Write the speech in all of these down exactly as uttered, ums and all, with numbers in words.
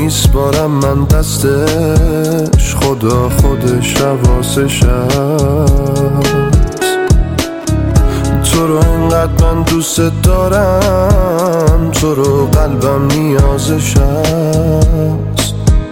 میسپارم من دستش، خدا خودش حواسش هست. تو رو انقدر من دوست دارم، تو رو قلبم نیازش هست.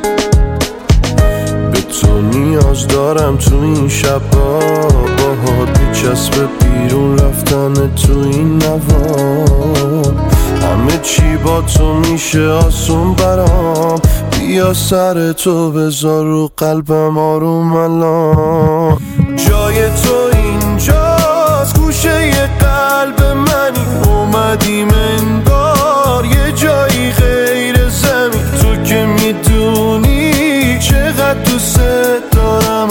به تو نیاز دارم تو این شبا، باهات میچسبه بیرون رفتن تو این نوار. همه چی با تو میشه آسون برام، بیا سر تو بذار رو قلبم آروم الان. جای تو اینجاست گوشه ی قلب منی، اومدیم انگار یه جایی غیر زمین. تو که میدونی چقدر دوست دارم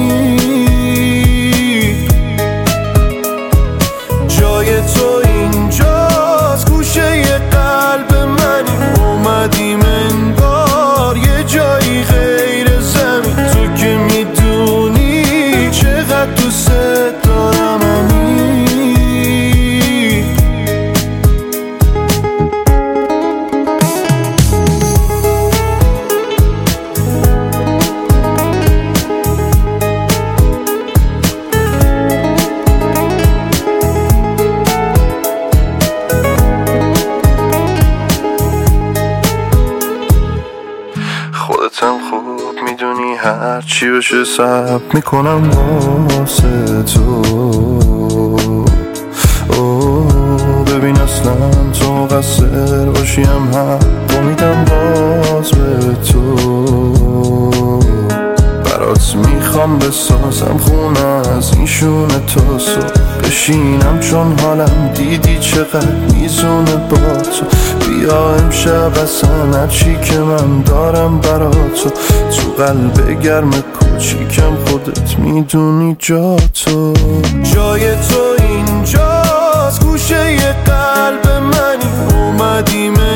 امیر. جای تو اینجاست گوشه ی قلب منی، اومدیم انگار یه جایی غیر زمین. تو که میدونی چقدر دوست دارم امیر. خودتم خوب میدونی هر چی بشه صبر میکنم واسه تو. اوه ببین اصلا تو قصر باشیم حق میدم باز به تو. برات میخوام بسازم خونه از این شونه تو، سو بشینم چون حالم دیدی چقدر میزونه با تو. بیا امشب اصلا هرچی که من دارم برا تو، تو قلب گرم کوچیکم خودت میدونی جا تو. جای تو اینجاست گوشه ی قلب منی، اومدیم